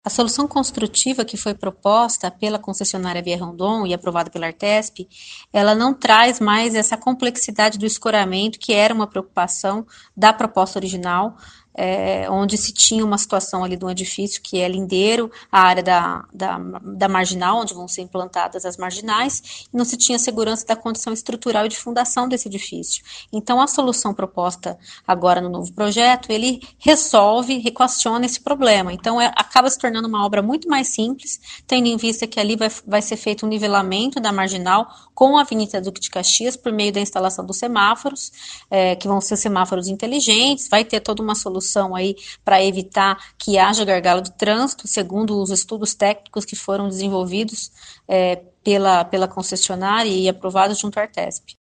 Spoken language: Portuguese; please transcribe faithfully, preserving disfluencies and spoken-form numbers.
A solução construtiva que foi proposta pela concessionária Via Rondon e aprovada pela Artesp, ela não traz mais essa complexidade do escoramento, que era uma preocupação da proposta original, é, onde se tinha uma situação ali de um edifício que é lindeiro, a área da, da, da marginal, onde vão ser implantadas as marginais, e não se tinha segurança da condição estrutural e de fundação desse edifício. Então, a solução proposta agora no novo projeto, ele resolve, equaciona esse problema. Então, é, acaba se tornando uma obra muito mais simples, tendo em vista que ali vai, vai ser feito um nivelamento da marginal com a Avenida Duque de Caxias por meio da instalação dos semáforos, é, que vão ser semáforos inteligentes, vai ter toda uma solução aí para evitar que haja gargalo de trânsito, segundo os estudos técnicos que foram desenvolvidos é, pela, pela concessionária e aprovados junto à Artesp.